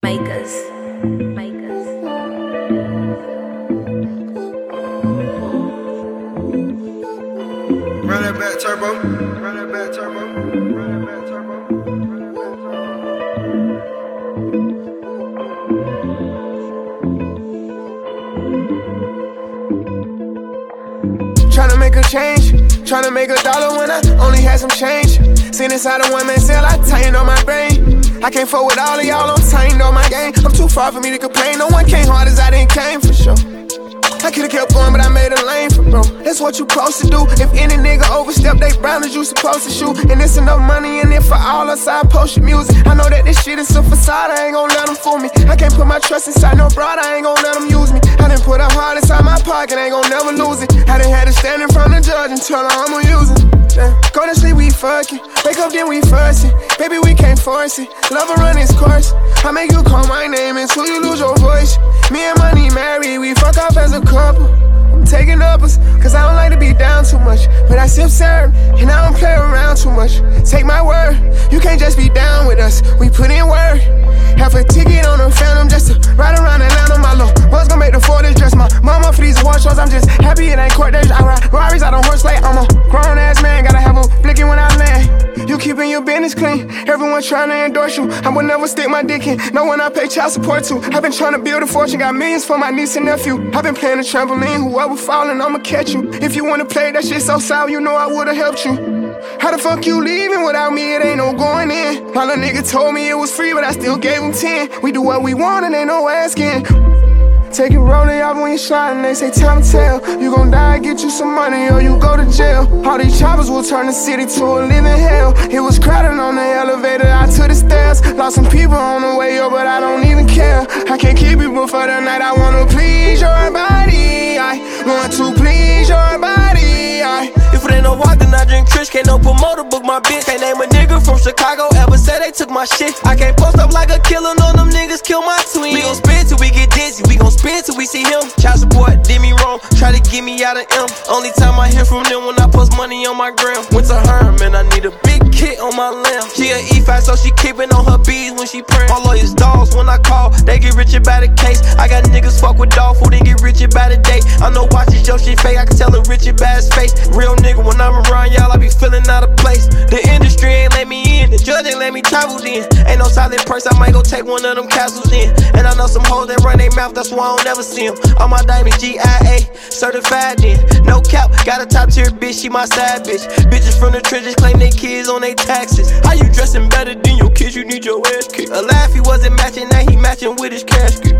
Makers. Run that back turbo. Run that back turbo. Run that back turbo. Tryna make a change, tryna make $1 when I only had some change. Seen inside a one-man cell, I tightened on my brain. I can't fuck with all of y'all, I'm tightened on my game. I'm too far for me to complain, no one came hard as I didn't came for sure. I could've kept going, but I made a lane for bro. That's what you supposed to do. If any nigga overstep they boundaries, you supposed to shoot. And there's enough money in it for all us, I post your music. I know that this shit is a facade, I ain't gon' let them fool me. I can't put my trust inside no broad, I ain't gon' let them use me. I done put a heart inside my pocket, ain't gon' never lose it. I done had to stand in front of the judge and tell her I'ma use it. Go to sleep, we fucking. Wake up, then we fussing. Baby, we can't force it. Love will run its course. I make you call my name until you lose your voice. Me and Money married, we fuck off as a couple. I'm taking uppers, cause I don't like to be down too much. But I sip syrup, and I don't play around too much. Take my word, you can't just be down with us. We put in work. Half a ticket on a Phantom just to ride around Atlanta. My little boys gon' make the 40s dress my mama for these award shows. I'm just happy it ain't court days. I ride Rarries out on horseplay. I'm a grown ass man, gotta have a blicking when I land. You keeping your business clean, everyone trying to endorse you. I would never stick my dick in, no one I pay child support to. I've been trying to build a fortune, got millions for my niece and nephew. I've been playing the trampoline, whoever falling, I'ma catch you. If you wanna play that shit so sour, you know I would've helped you. How the fuck you leaving without me? It ain't no going in. My little nigga told me it was free, but I still gave him 10. We do what we want and ain't no asking. Take it rolling off when you sliding, they say time to tell. You gon' die, get you some money, or you go to jail. All these choppers will turn the city to a living hell. It was crowded on the elevator, I took the stairs. Lost some people on the way up, but I don't even care. I can't keep people for the night, I wanna please your body. I want to please your body. If it ain't no walk, then I drink Trish. Can't no promoter book my bitch. Can't name a nigga from Chicago ever said they took my shit. I can't post up like a killer, no them niggas kill my twin. We gon' spin till we get dizzy, we gon' spin till we see him. Child support did me wrong, try to get me out of M. Only time I hear from them when I post money on my gram. Went to her, man, I need a big kit on my lamb. She a E5, so she keepin' on her bees when she praying. My lawyers dogs when I call, they get richer by the case. I got niggas fuck with dog food and get richer by the day. I know watches your shit fake, I can tell a richer by his face. Real nigga, when I'm around y'all, I be feeling out of place. The industry ain't let me in, the judge ain't let me travel in. Ain't no silent purse, I might go take one of them castles in. And I know some hoes that run their mouth, that's why I don't never see them. All my diamonds GIA, certified then. No cap, got a top tier bitch, she my side bitch. Bitches from the trenches claim they kids on they taxes. How you dressing better than your kids, you need your ass kicked. A laugh he wasn't matching, now he matching with his casket.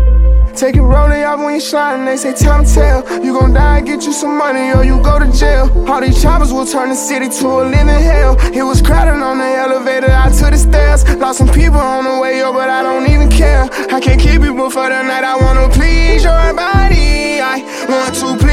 Take it rolling off when you sliding, they say time to tell. You gon' die, get you some money, or you go to jail. All these choppers will turn the city to a living hell. It was crowded on the elevator, I took the stairs. Lost some people on the way up, but I don't even care. I can't keep people for the night, I wanna please your body. I want to please